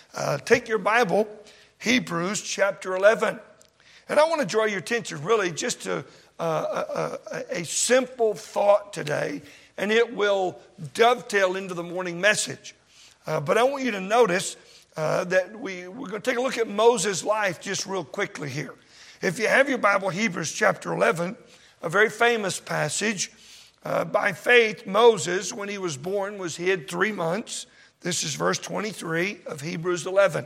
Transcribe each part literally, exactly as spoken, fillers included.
Uh, take your Bible, Hebrews chapter eleven. And I want to draw your attention really just to uh, a, a simple thought today, and it will dovetail into the morning message. Uh, but I want you to notice uh, that we, we're going to take a look at Moses' life just real quickly here. If you have your Bible, Hebrews chapter eleven, a very famous passage. Uh, by faith, Moses, when he was born, was hid three months. This is verse twenty-three of Hebrews eleven.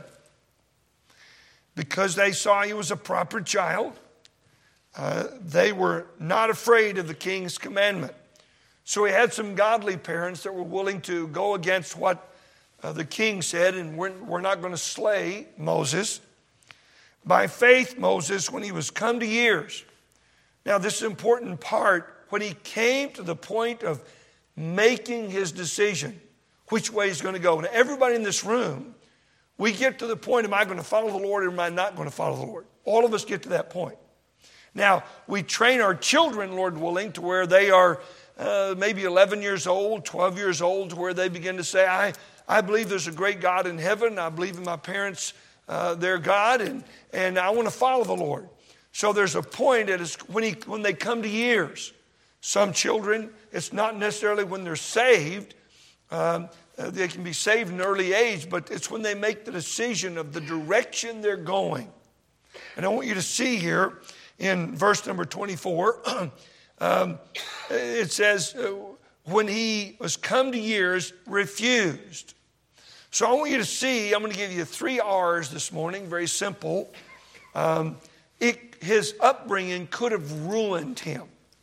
Because they saw he was a proper child, uh, they were not afraid of the king's commandment. So he had some godly parents that were willing to go against what uh, the king said, and we're, we're not going to slay Moses. By faith, Moses, when he was come to years. Now, this is an important part. When he came to the point of making his decision, which way he's going to go. Now, everybody in this room, we get to the point, am I going to follow the Lord or am I not going to follow the Lord? All of us get to that point. Now, we train our children, Lord willing, to where they are uh, maybe eleven years old, twelve years old, to where they begin to say, I, I believe there's a great God in heaven. I believe in my parents, uh, their God, and, and I want to follow the Lord. So there's a point that is when, he, when they come to years. Some children, it's not necessarily when they're saved. Um, they can be saved in early age, but it's when they make the decision of the direction they're going. And I want you to see here in verse number twenty-four, um, it says, uh, when he was come to years, refused. So I want you to see, I'm going to give you three R's this morning, very simple. Um, it, his upbringing could have ruined him.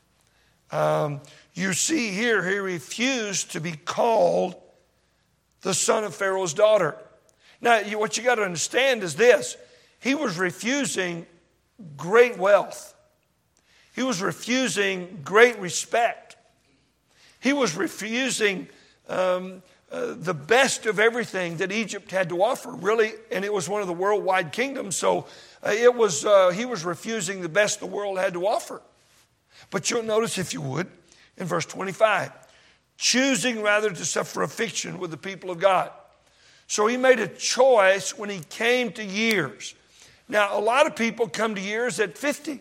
Um, you see here, he refused to be called the son of Pharaoh's daughter. Now, you, what you got to understand is this. He was refusing great wealth. He was refusing great respect. He was refusing um, uh, the best of everything that Egypt had to offer, really, and it was one of the worldwide kingdoms, so uh, it was uh, he was refusing the best the world had to offer. But you'll notice, if you would, in verse twenty-five, choosing rather to suffer affliction with the people of God. So he made a choice when he came to years. Now, a lot of people come to years at fifty.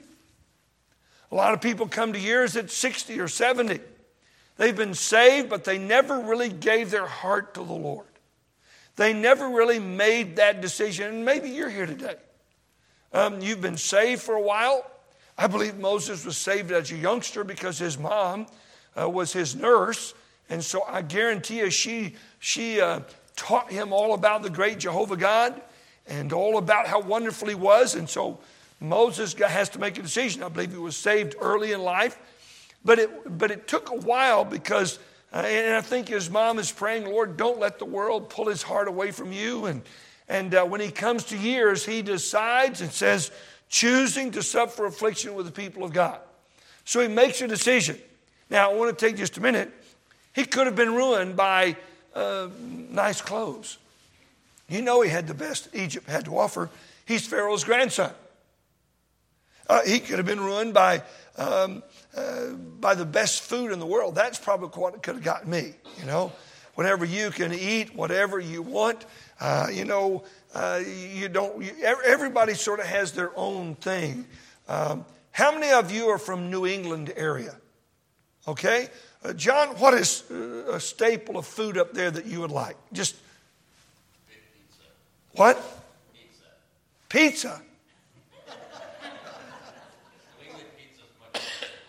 A lot of people come to years at sixty or seventy. They've been saved, but they never really gave their heart to the Lord. They never really made that decision. And maybe you're here today. Um, you've been saved for a while. I believe Moses was saved as a youngster because his mom uh, was his nurse. And so I guarantee you she, she uh, taught him all about the great Jehovah God and all about how wonderful he was. And so Moses has to make a decision. I believe he was saved early in life. But it, but it took a while because, uh, and I think his mom is praying, Lord, don't let the world pull his heart away from you. And, and uh, when he comes to years, he decides and says, choosing to suffer affliction with the people of God. So he makes a decision. Now, I want to take just a minute. He could have been ruined by uh, nice clothes. You know he had the best Egypt had to offer. He's Pharaoh's grandson. Uh, he could have been ruined by, um, uh, by the best food in the world. That's probably what could have gotten me, you know. Whatever you can eat, whatever you want, uh, you know, Uh, you don't. You, everybody sort of has their own thing. Um, how many of you are from New England area? Okay, uh, John, what is uh, a staple of food up there that you would like? Just pizza. What? Pizza. Pizza. New England pizza is much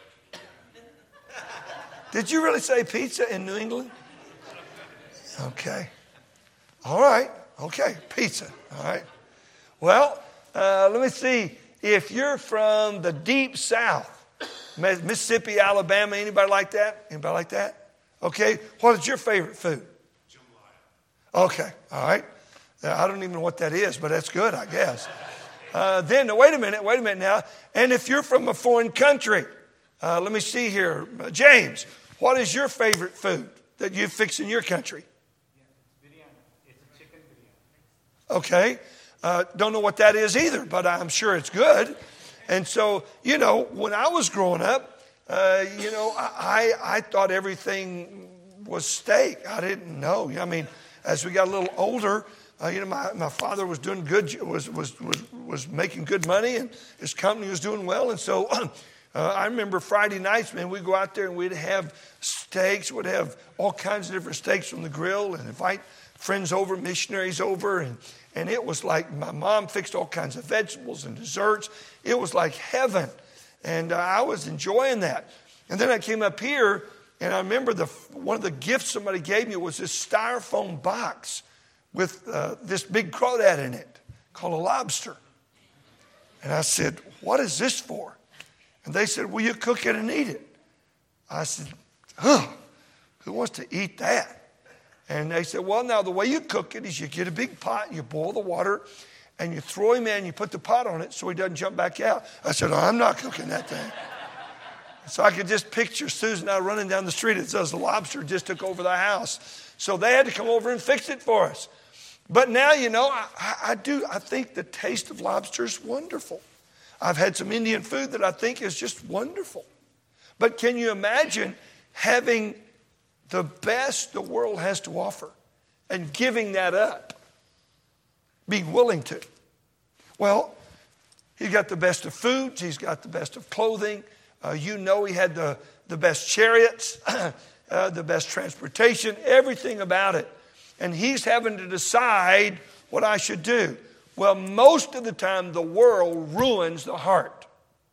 better. Did you really say pizza in New England? Okay. All right. Okay, pizza, all right. Well, uh, let me see. If you're from the deep south, Mississippi, Alabama, anybody like that? Anybody like that? Okay, what is your favorite food? Jambalaya. Okay, all right. Uh, I don't even know what that is, but that's good, I guess. Uh, then, wait a minute, wait a minute now. And if you're from a foreign country, uh, let me see here. Uh, James, what is your favorite food that you fix in your country? Okay, uh, don't know what that is either, but I'm sure it's good. And so, you know, when I was growing up, uh, you know, I, I thought everything was steak. I didn't know. I mean, as we got a little older, Uh, you know, my, my father was doing good, was, was, was, was making good money, and his company was doing well. And so uh, I remember Friday nights, man, we'd go out there and we'd have steaks. We'd have all kinds of different steaks from the grill and invite friends over, missionaries over. And, and it was like my mom fixed all kinds of vegetables and desserts. It was like heaven. And uh, I was enjoying that. And then I came up here, and I remember the one of the gifts somebody gave me was this styrofoam box with uh, this big crawdad in it called a lobster. And I said, what is this for? And they said, well, you cook it and eat it. I said, huh, who wants to eat that? And they said, well, now the way you cook it is you get a big pot, you boil the water, and you throw him in, you put the pot on it so he doesn't jump back out. I said, oh, I'm not cooking that thing. So I could just picture Susan and I running down the street. It says the lobster just took over the house. So they had to come over and fix it for us. But now, you know, I, I do, I think the taste of lobster is wonderful. I've had some Indian food that I think is just wonderful. But can you imagine having the best the world has to offer and giving that up? Being willing to. Well, he's got the best of foods. He's got the best of clothing. Uh, you know he had the, the best chariots, uh, the best transportation, everything about it. And he's having to decide what I should do. Well, most of the time, the world ruins the heart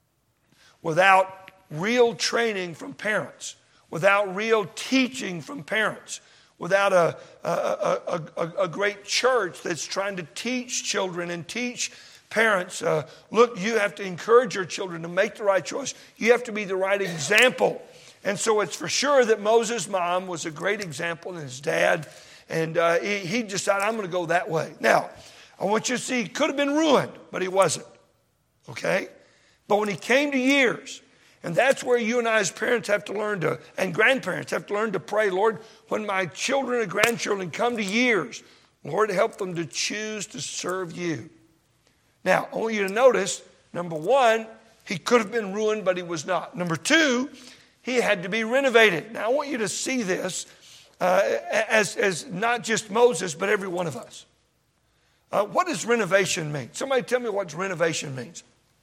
without real training from parents, without real teaching from parents, without a, a, a, a, a great church that's trying to teach children and teach parents. Uh, look, you have to encourage your children to make the right choice. You have to be the right example. And so it's for sure that Moses' mom was a great example, and his dad. And uh, he, he decided, I'm going to go that way. Now, I want you to see, he could have been ruined, but he wasn't. Okay? But when he came to years, and that's where you and I as parents have to learn to, and grandparents have to learn to pray, Lord, when my children and grandchildren come to years, Lord, help them to choose to serve you. Now, I want you to notice, number one, he could have been ruined, but he was not. Number two, he had to be renovated. Now, I want you to see this uh, as, as not just Moses, but every one of us. Uh, what does renovation mean? Somebody tell me what renovation means.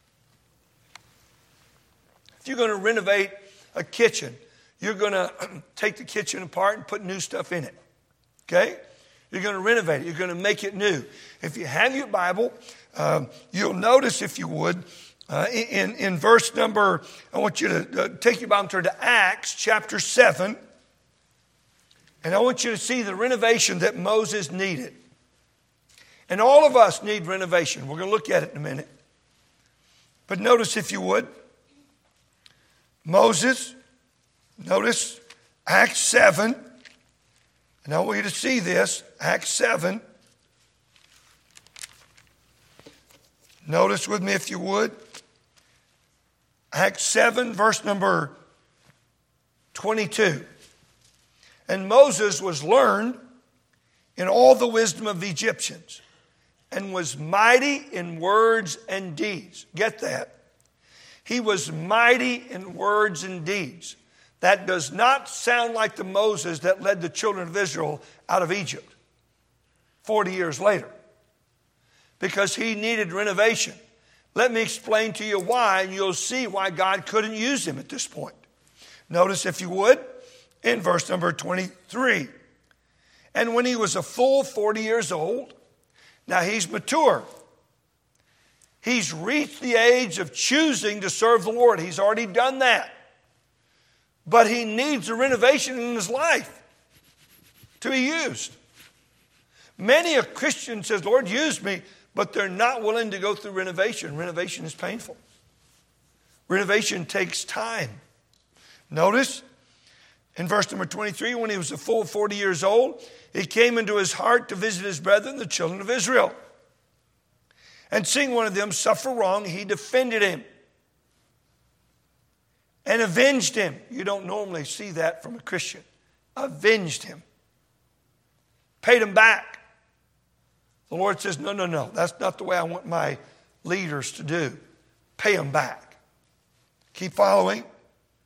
If you're going to renovate a kitchen, you're going to take the kitchen apart and put new stuff in it. Okay? You're going to renovate it. You're going to make it new. If you have your Bible, um, you'll notice, if you would, uh, in, in verse number, I want you to uh, take your Bible and turn to Acts chapter seven. And I want you to see the renovation that Moses needed. And all of us need renovation. We're going to look at it in a minute. But notice, if you would, Moses, notice Acts seven. And I want you to see this, Acts seven. Notice with me, if you would, Acts seven, verse number twenty-two. And Moses was learned in all the wisdom of the Egyptians, and was mighty in words and deeds. Get that? He was mighty in words and deeds. That does not sound like the Moses that led the children of Israel out of Egypt forty years later, because he needed renovation. Let me explain to you why, and you'll see why God couldn't use him at this point. Notice, if you would, in verse number twenty-three. And when he was a full forty years old, now he's mature. He's reached the age of choosing to serve the Lord. He's already done that. But he needs a renovation in his life to be used. Many a Christian says, Lord, use me, but they're not willing to go through renovation. Renovation is painful. Renovation takes time. Notice in verse number twenty-three, when he was a full forty years old, it came into his heart to visit his brethren, the children of Israel. And seeing one of them suffer wrong, he defended him and avenged him. You don't normally see that from a Christian. Avenged him. Paid him back. The Lord says, no, no, no. That's not the way I want my leaders to do. Pay him back. Keep following.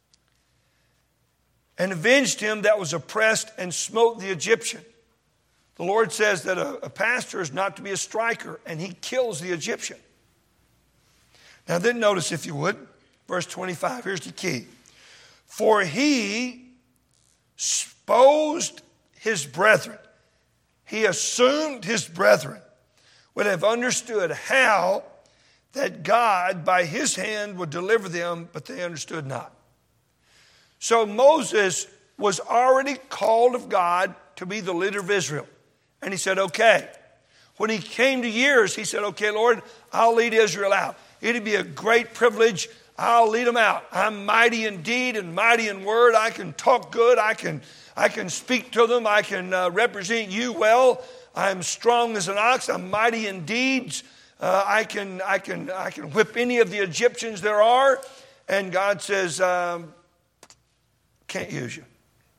And avenged him that was oppressed and smote the Egyptian. the Lord says that a, a pastor is not to be a striker, and he kills the Egyptian. Now then notice, if you would, verse twenty-five, here's the key. For he supposed his brethren, he assumed his brethren would have understood how that God by his hand would deliver them, but they understood not. So Moses was already called of God to be the leader of Israel. And he said, okay. When he came to years, he said, okay, Lord, I'll lead Israel out. It'd be a great privilege. I'll lead them out. I'm mighty in deed and mighty in word. I can talk good. I can, I can speak to them. I can uh, represent you well. I'm strong as an ox. I'm mighty in deeds. Uh, I can, I can, I can whip any of the Egyptians there are. And God says, um, can't use you.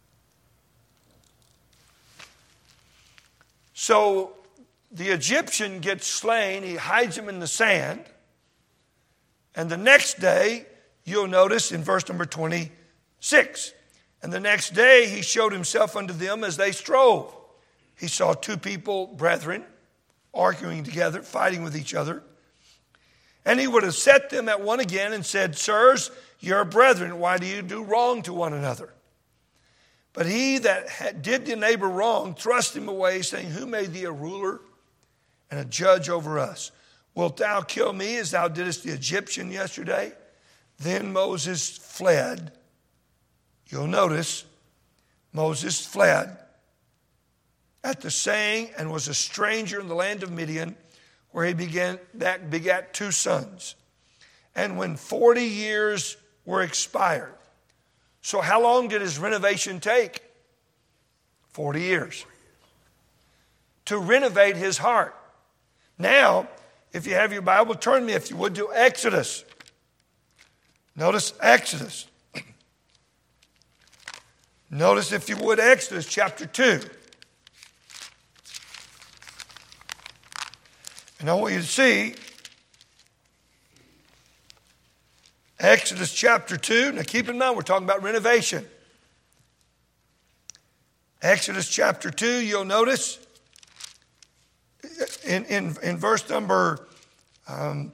So the Egyptian gets slain. He hides him in the sand. And the next day, you'll notice in verse number twenty-six, and the next day he showed himself unto them as they strove. He saw two people, brethren, arguing together, fighting with each other. And he would have set them at one again and said, sirs, you're brethren, why do you do wrong to one another? But he that had, did the neighbor wrong thrust him away, saying, who made thee a ruler and a judge over us? Wilt thou kill me as thou didst the Egyptian yesterday? Then Moses fled. You'll notice Moses fled at the saying, and was a stranger in the land of Midian, where he began that begat two sons. And when forty years were expired. So how long did his renovation take? Forty years. To renovate his heart. Now, if you have your Bible, turn me, if you would, to Exodus. Notice Exodus. Notice, if you would, Exodus chapter two. And I want you to see Exodus chapter two. Now keep in mind, we're talking about renovation. Exodus chapter two, you'll notice in, in, in verse number um,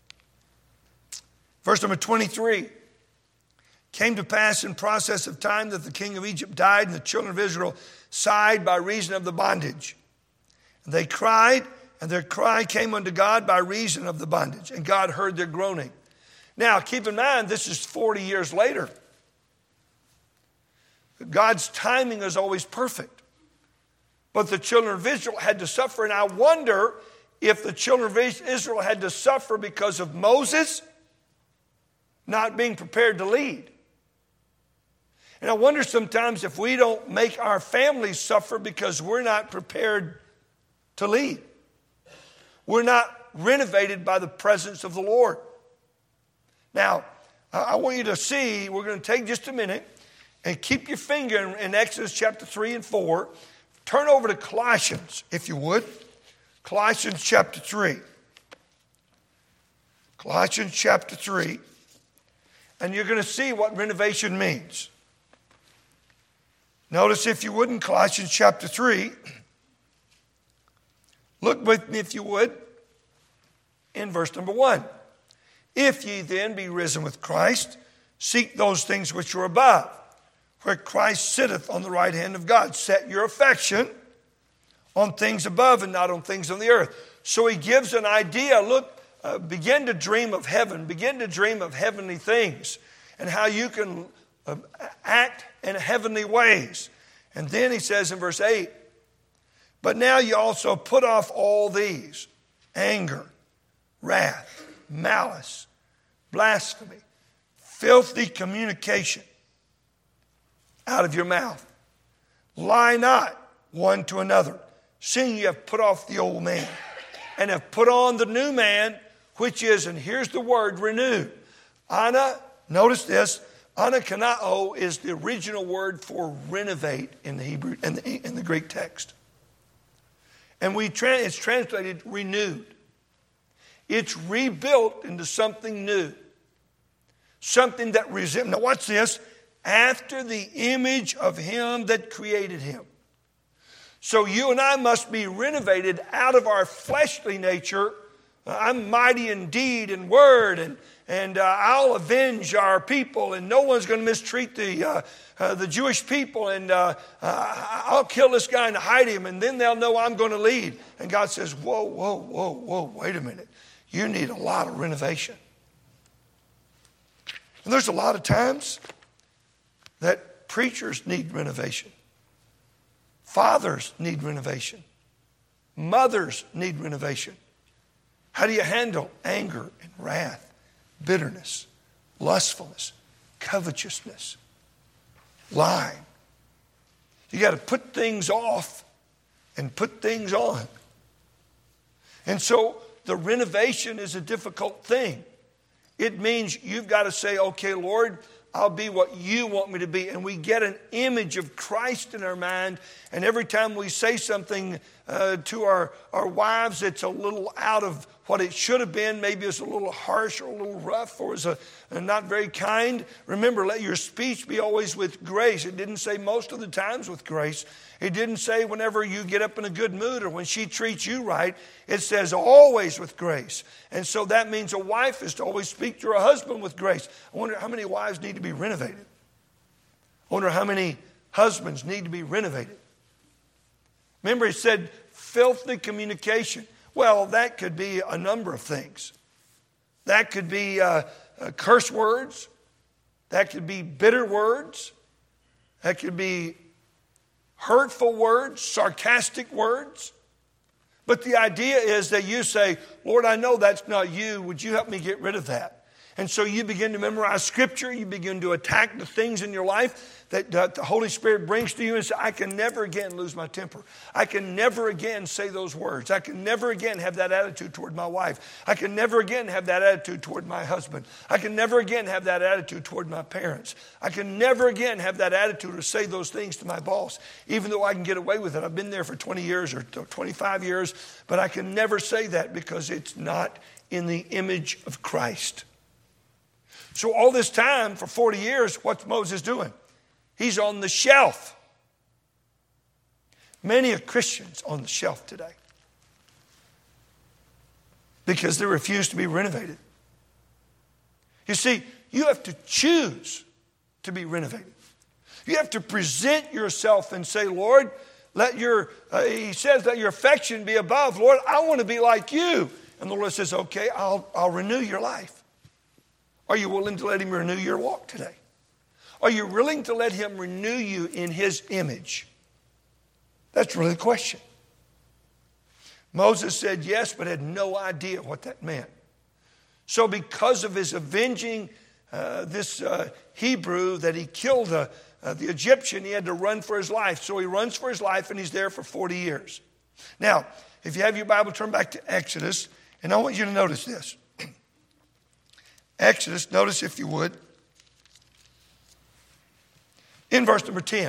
verse number twenty-three. Came to pass in process of time that the king of Egypt died, and the children of Israel sighed by reason of the bondage. And they cried, and their cry came unto God by reason of the bondage. And God heard their groaning. Now, keep in mind, this is forty years later. God's timing is always perfect. But the children of Israel had to suffer. And I wonder if the children of Israel had to suffer because of Moses not being prepared to lead. And I wonder sometimes if we don't make our families suffer because we're not prepared to lead. We're not renovated by the presence of the Lord. Now, I want you to see, we're going to take just a minute and keep your finger in, in Exodus chapter three and four. Turn over to Colossians, if you would. Colossians chapter three. Colossians chapter three. And you're going to see what renovation means. Notice, if you would, in Colossians chapter three. Look with me, if you would, in verse number one. If ye then be risen with Christ, seek those things which are above, where Christ sitteth on the right hand of God. Set your affection on things above and not on things on the earth. So he gives an idea. Look, uh, begin to dream of heaven. Begin to dream of heavenly things and how you can uh, act in heavenly ways. And then he says in verse eight, but now you also put off all these: anger, wrath, malice, blasphemy, filthy communication out of your mouth. Lie not one to another, seeing you have put off the old man and have put on the new man, which is, and here's the word, renewed. Ana, notice this, anakanao is the original word for renovate in the Hebrew, in the, in the Greek text. And we tra- it's translated renewed. It's rebuilt into something new. Something that resembles, now watch this, after the image of him that created him. So you and I must be renovated out of our fleshly nature. Uh, I'm mighty in deed and word, and and uh, I'll avenge our people, and no one's going to mistreat the uh, uh, the Jewish people, and uh, uh, I'll kill this guy and hide him, and then they'll know I'm going to lead. And God says, whoa, whoa, whoa, whoa, wait a minute. You need a lot of renovation. And there's a lot of times that preachers need renovation. Fathers need renovation. Mothers need renovation. How do you handle anger and wrath, bitterness, lustfulness, covetousness, lying? You got to put things off and put things on. And so the renovation is a difficult thing. It means you've got to say, okay, Lord, I'll be what you want me to be. And we get an image of Christ in our mind. And every time we say something uh, to our, our wives that's a little out of what it should have been, maybe it's a little harsh or a little rough or is a, a not very kind, remember, let your speech be always with grace. It didn't say most of the times with grace. It didn't say whenever you get up in a good mood or when she treats you right. It says always with grace. And so that means a wife is to always speak to her husband with grace. I wonder how many wives need to be renovated. I wonder how many husbands need to be renovated. Remember, it said filthy communication. Well, that could be a number of things. That could be uh, uh, curse words. That could be bitter words. That could be hurtful words, sarcastic words. But the idea is that you say, Lord, I know that's not you. Would you help me get rid of that? And so you begin to memorize Scripture. You begin to attack the things in your life that uh, the Holy Spirit brings to you and say, I can never again lose my temper. I can never again say those words. I can never again have that attitude toward my wife. I can never again have that attitude toward my husband. I can never again have that attitude toward my parents. I can never again have that attitude or say those things to my boss, even though I can get away with it. I've been there for twenty years or twenty-five years, but I can never say that because it's not in the image of Christ. So all this time, for forty years, what's Moses doing? He's on the shelf. Many are Christians on the shelf today because they refuse to be renovated. You see, you have to choose to be renovated. You have to present yourself and say, Lord, let your, uh, he says, let your affection be above. Lord, I want to be like you. And the Lord says, okay, I'll, I'll renew your life. Are you willing to let him renew your walk today? Are you willing to let him renew you in his image? That's really the question. Moses said yes, but had no idea what that meant. So because of his avenging uh, this uh, Hebrew that he killed the, uh, the Egyptian, he had to run for his life. So he runs for his life and he's there for forty years. Now, if you have your Bible, turn back to Exodus. And I want you to notice this. Exodus, notice if you would, in verse number ten.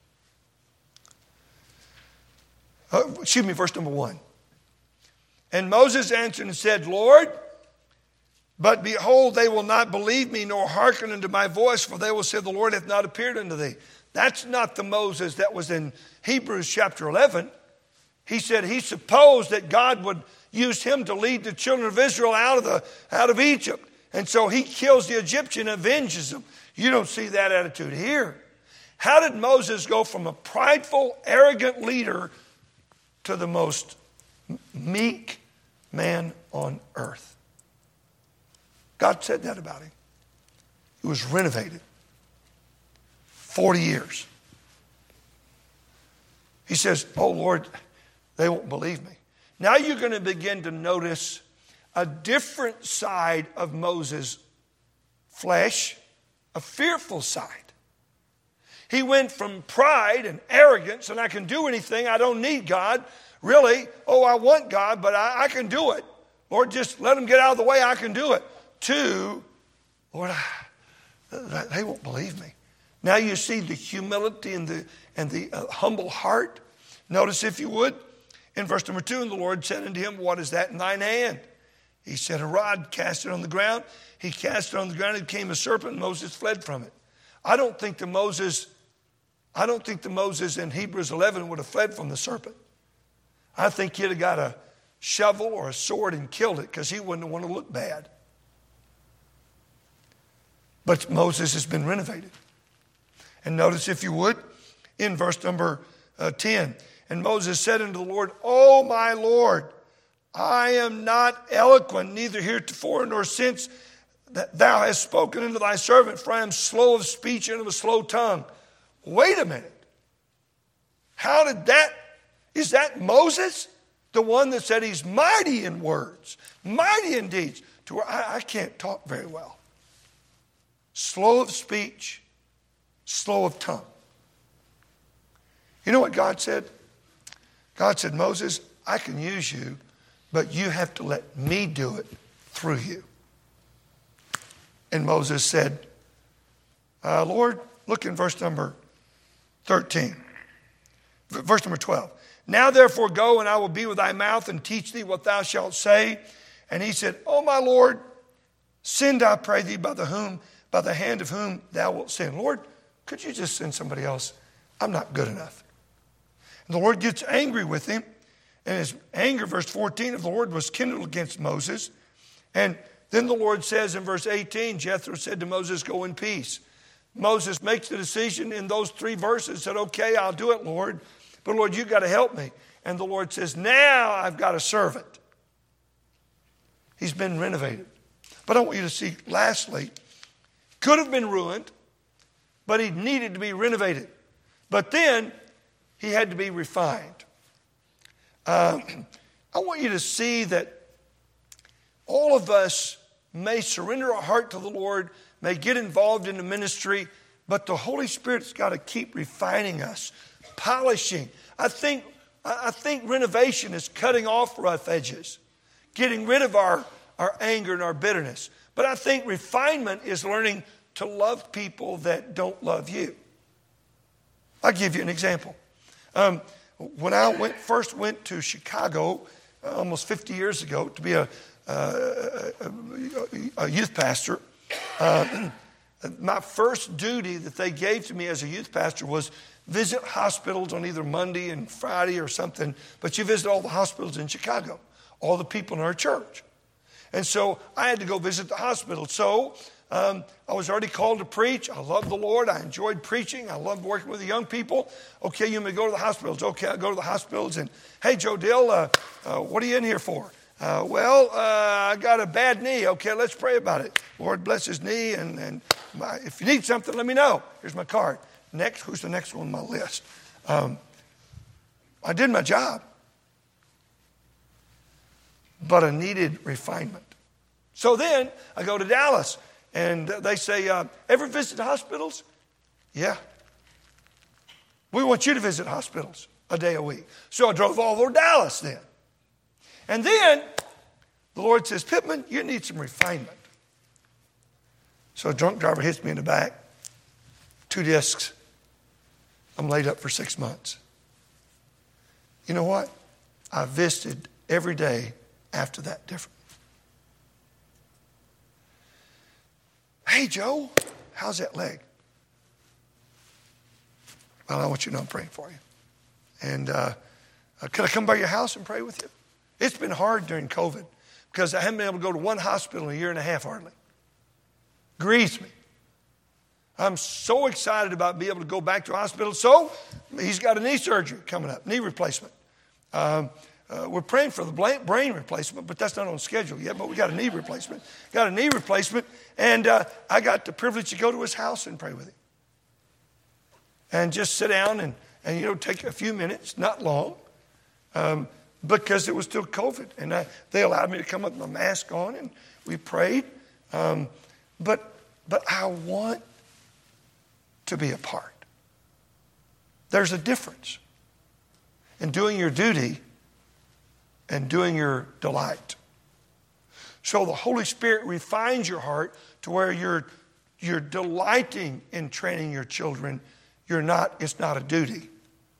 Uh, excuse me, verse number one. And Moses answered and said, Lord, but behold, they will not believe me nor hearken unto my voice, for they will say, the Lord hath not appeared unto thee. That's not the Moses that was in Hebrews chapter eleven. He said he supposed that God would use him to lead the children of Israel out of, the, out of Egypt. And so he kills the Egyptian and avenges them. You don't see that attitude here. How did Moses go from a prideful, arrogant leader to the most meek man on earth? God said that about him. He was renovated. forty years. He says, oh Lord, they won't believe me. Now you're going to begin to notice a different side of Moses' flesh, a fearful side. He went from pride and arrogance, and I can do anything, I don't need God. Really, oh, I want God, but I, I can do it. Lord, just let him get out of the way, I can do it. To, Lord, I, they won't believe me. Now you see the humility and the, and the uh, humble heart. Notice, if you would, in verse number two, and the Lord said unto him, what is that in thine hand? He said, a rod, cast it on the ground. He cast it on the ground, it became a serpent, and Moses fled from it. I don't think that Moses I don't think the Moses in Hebrews eleven would have fled from the serpent. I think he'd have got a shovel or a sword and killed it because he wouldn't want to look bad. But Moses has been renovated. And notice, if you would, in verse number uh, ten, and Moses said unto the Lord, O my Lord, I am not eloquent, neither heretofore nor since that thou hast spoken unto thy servant, for I am slow of speech and of a slow tongue. Wait a minute. How did that, is that Moses? The one that said he's mighty in words, mighty in deeds, to where I, I can't talk very well. Slow of speech, slow of tongue. You know what God said? God said, Moses, I can use you, but you have to let me do it through you. And Moses said, uh, Lord, look in verse number thirteen. Verse number twelve. Now therefore go, and I will be with thy mouth and teach thee what thou shalt say. And he said, O my Lord, send, I pray thee, by the whom, by the hand of whom thou wilt send. Lord, could you just send somebody else? I'm not good enough. And the Lord gets angry with him. And his anger, verse fourteen, of the Lord was kindled against Moses. And then the Lord says in verse eighteen, Jethro said to Moses, go in peace. Moses makes the decision in those three verses, said, okay, I'll do it, Lord. But Lord, you've got to help me. And the Lord says, now I've got a servant. He's been renovated. But I want you to see, lastly, could have been ruined, but he needed to be renovated. But then he had to be refined. Uh, I want you to see that all of us may surrender our heart to the Lord, may get involved in the ministry, but the Holy Spirit's got to keep refining us, polishing. I think, I think renovation is cutting off rough edges, getting rid of our, our anger and our bitterness. But I think refinement is learning to love people that don't love you. I'll give you an example. Um, when I went, first went to Chicago uh, almost fifty years ago to be a, uh, a, a youth pastor, uh, my first duty that they gave to me as a youth pastor was visit hospitals on either Monday and Friday or something. But you visit all the hospitals in Chicago, all the people in our church. And so I had to go visit the hospital. So um, I was already called to preach. I loved the Lord. I enjoyed preaching. I loved working with the young people. Okay, you may go to the hospitals. Okay, I go to the hospitals. And, hey, Joe Dill, uh, uh, what are you in here for? Uh, well, uh, I got a bad knee. Okay, let's pray about it. Lord, bless his knee. And, and my, if you need something, let me know. Here's my card. Next, who's the next one on my list? Um, I did my job. But I needed refinement. So then I go to Dallas, and they say, uh, ever visit hospitals? Yeah. We want you to visit hospitals a day a week. So I drove all over Dallas then. And then the Lord says, Pittman, you need some refinement. So a drunk driver hits me in the back, two discs. I'm laid up for six months. You know what? I visited every day after that different. Hey, Joe, how's that leg? Well, I want you to know I'm praying for you. And uh, uh, could I come by your house and pray with you? It's been hard during COVID because I haven't been able to go to one hospital in a year and a half hardly. Grieves me. I'm so excited about being able to go back to a hospital. So he's got a knee surgery coming up, knee replacement. Um, Uh, we're praying for the brain replacement, but that's not on schedule yet. But we got a knee replacement. Got a knee replacement, and uh, I got the privilege to go to his house and pray with him. And just sit down and, and you know, take a few minutes, not long, um, because it was still COVID. And I, they allowed me to come up with my mask on, and we prayed. Um, but but I want to be a part. There's a difference in doing your duty and doing your delight. So the Holy Spirit refines your heart to where you're, you're delighting in training your children. You're not, it's not a duty.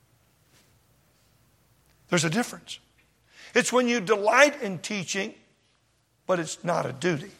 There's a difference. It's when you delight in teaching, but it's not a duty.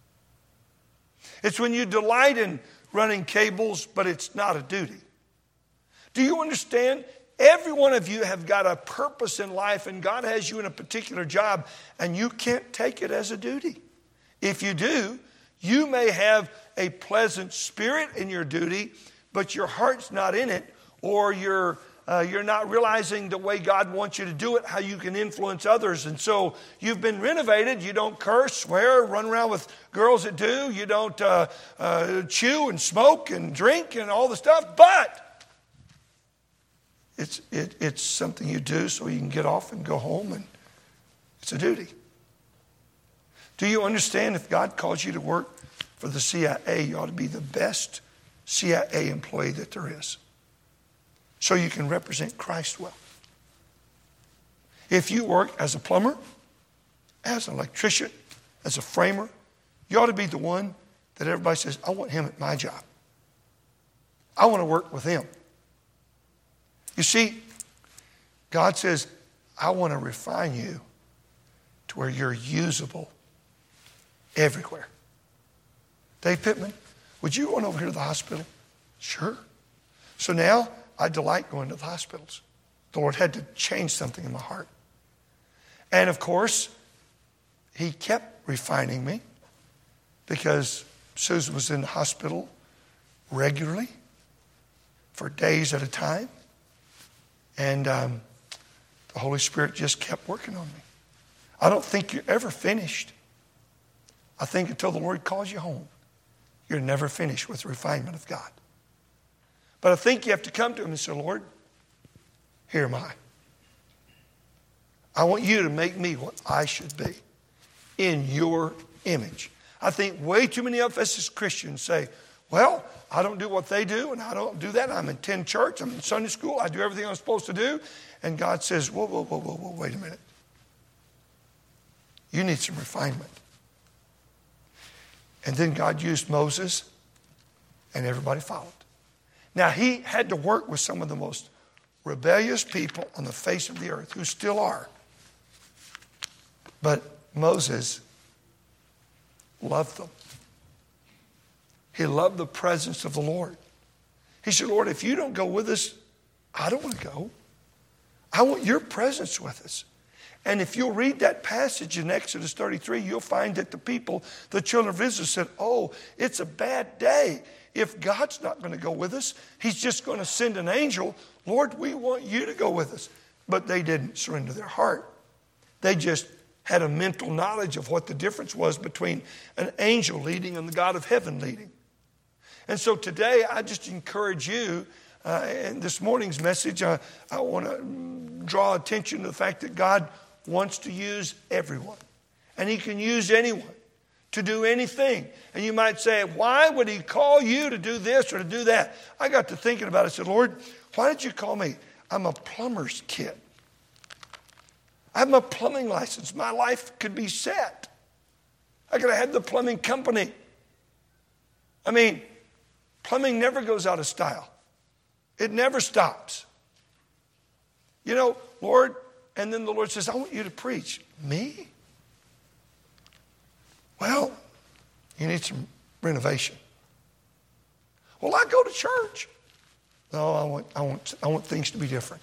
It's when you delight in running cables, but it's not a duty. Do you understand? Every one of you have got a purpose in life, and God has you in a particular job, and you can't take it as a duty. If you do, you may have a pleasant spirit in your duty, but your heart's not in it, or you're uh, you're not realizing the way God wants you to do it, how you can influence others. And so you've been renovated. You don't curse, swear, run around with girls that do. You don't uh, uh, chew and smoke and drink and all the stuff, but it's it, it's something you do so you can get off and go home, and it's a duty. Do you understand, if God calls you to work for the C I A, you ought to be the best C I A employee that there is, so you can represent Christ well. If you work as a plumber, as an electrician, as a framer, you ought to be the one that everybody says, I want him at my job. I want to work with him. You see, God says, I want to refine you to where you're usable everywhere. Dave Pittman, would you run over here to the hospital? Sure. So now I delight going to the hospitals. The Lord had to change something in my heart. And of course, he kept refining me because Susan was in the hospital regularly for days at a time. And um, the Holy Spirit just kept working on me. I don't think you're ever finished. I think until the Lord calls you home, you're never finished with the refinement of God. But I think you have to come to him and say, Lord, here am I. I want you to make me what I should be in your image. I think way too many of us as Christians say, well, I don't do what they do, and I don't do that. I'm in attend church, I'm in Sunday school, I do everything I'm supposed to do. And God says, whoa, whoa, whoa, whoa, whoa, wait a minute. You need some refinement. And then God used Moses, and everybody followed. Now, he had to work with some of the most rebellious people on the face of the earth, who still are. But Moses loved them. He loved the presence of the Lord. He said, Lord, if you don't go with us, I don't want to go. I want your presence with us. And if you'll read that passage in Exodus thirty-three, you'll find that the people, the children of Israel, said, oh, it's a bad day. If God's not going to go with us, he's just going to send an angel. Lord, we want you to go with us. But they didn't surrender their heart. They just had a mental knowledge of what the difference was between an angel leading and the God of heaven leading. And so today, I just encourage you, uh, in this morning's message, uh, I want to draw attention to the fact that God wants to use everyone. And he can use anyone to do anything. And you might say, why would he call you to do this or to do that? I got to thinking about it. I said, Lord, why did you call me? I'm a plumber's kid. I have my plumbing license. My life could be set. I could have had the plumbing company. I mean, plumbing never goes out of style. It never stops. You know, Lord, and then the Lord says, I want you to preach. Me? Well, you need some renovation. Well, I go to church. No, I want, I want, I want things to be different.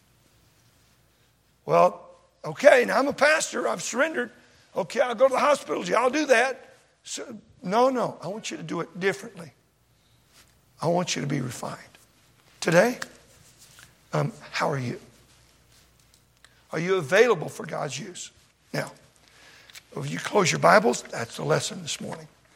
Well, okay, now I'm a pastor. I've surrendered. Okay, I'll go to the hospitals. Yeah, I'll do that. So, no, no, I want you to do it differently. I want you to be refined. Today, um, how are you? Are you available for God's use? Now, if you close your Bibles, that's the lesson this morning.